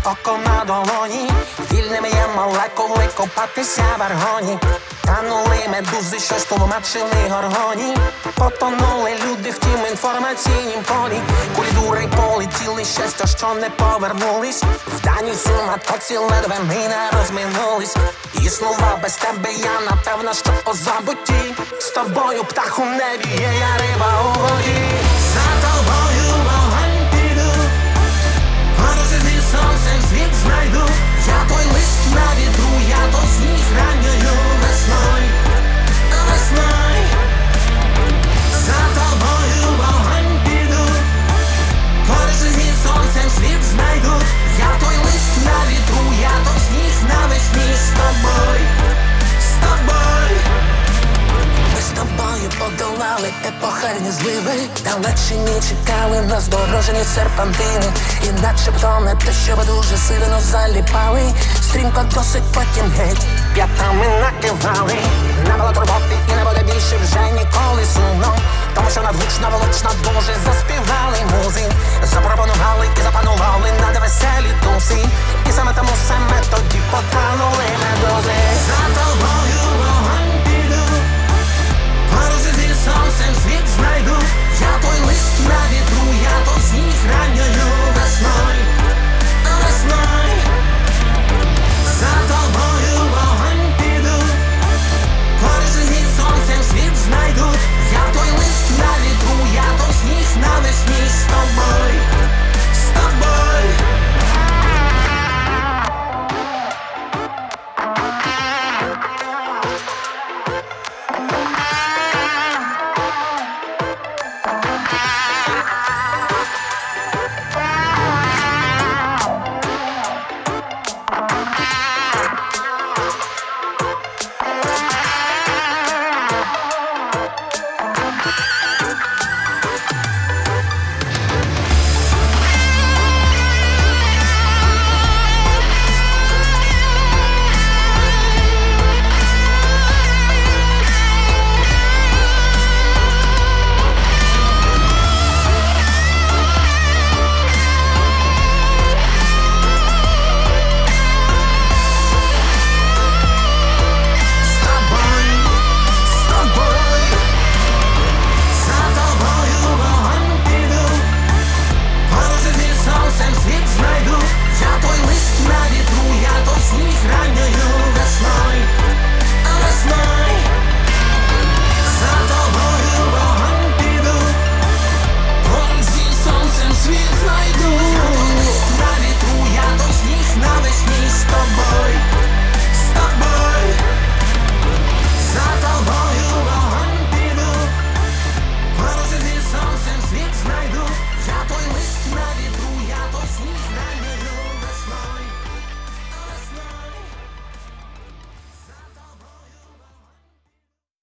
око на долоні. Вільними є молекули копатися в аргоні. Танули медузи, що столомачили горгоні. Потонули люди в тім інформаційнім полі. Кулідури полетіли, щастя, що не повернулись. В даній суматоці ледве ми не розминулись. Існував без тебе я, напевно, що у забутті. З тобою птах у небі, є я риба у воді. За тобою вогонь піду, подорожі зі сонцем світ знайду. Я той лист на вітру, я той сніг ранньою весною, весною. За тобою вогонь піду, подорожі зі сонцем світ знайду. Я той лист на вітру, я той сніг навесні. З тобою, з тобою. Ми з тобою подолали епохальні зливи. Далечині чекали на здорожені серпантини. І начебто не те, щоб дуже сильно заліпали. Стрімко досить, потім геть п'ятами накивали. Не було турботи і не буде більше вже ніколи сумно. Тому що надгучно, волочно дуже заспівали музи. Запропонували і запанували над веселі